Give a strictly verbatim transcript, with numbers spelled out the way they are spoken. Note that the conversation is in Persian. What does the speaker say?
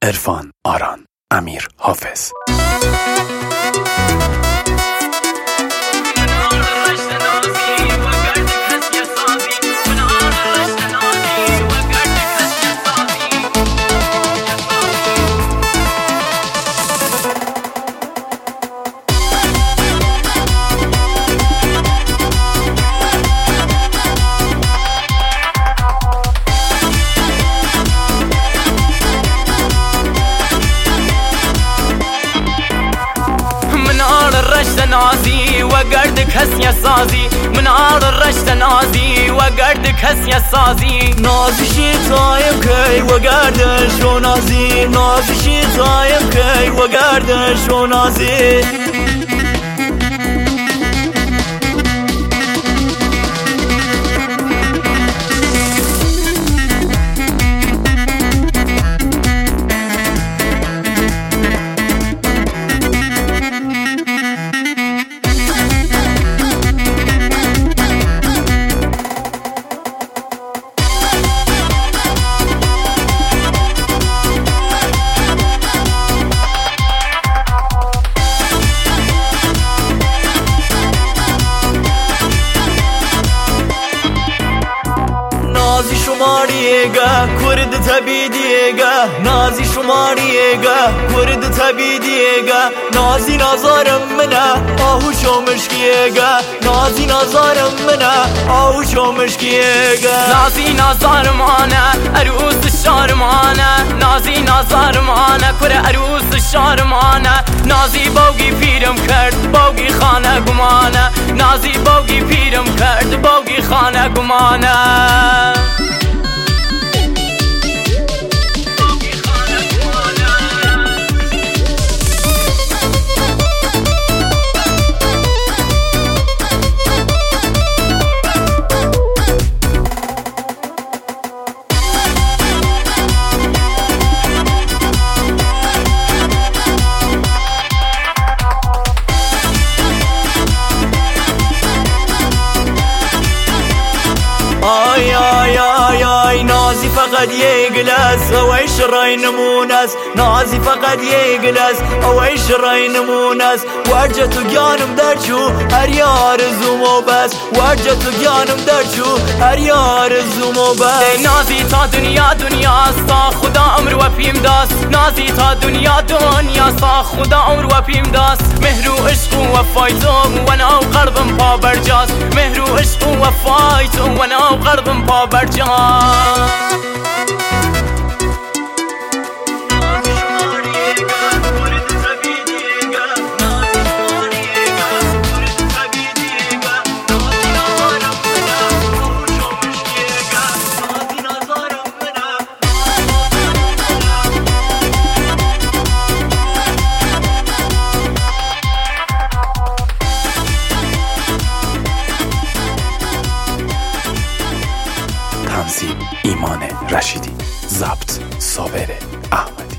عرفان آران، امیر حافظ. نازی و گردک هستی سازی من آر رشت نازی و گردک هستی سازی نازی شیطایم کی و گردش و نازی نازی شیطایم کی و گردش و نازی نازی شماریگه کرد تبیدیگه نازی شماریگه کرد تبیدیگه نازی نازارم منه آهوش و مشکیگه نازی نازارم منه آهوش و مشکیگه نازی نازارم آنه عروس شارمانه نازی نازارم آنه کره عروس شارمانه نازی باوگی پیرم کرد باوگی خانه گمانه نازی باوگی پیرم کرد باوگی خانه گمانه آی آی آی آی نازی فقط یه گلاس اوی شرای نمونس نازی فقط یه گلاس اوی شرای نمونس ورجه تو گیانم درچو هر یار زومو بس ورجه تو گیانم درچو هر یار زومو بس نازی تا دنیا دنیا سا خدا عمر و پیم داست نازی تا دنیا دنیا سا خدا عمر و پیم داست مهر و عشق و وفای تو و ناو قلبم پا برجاست مهر و عشق و وفای تو و ناو قلبم پا برجاست تنظیم ایمان رشیدی، ضبط صابر احمدی.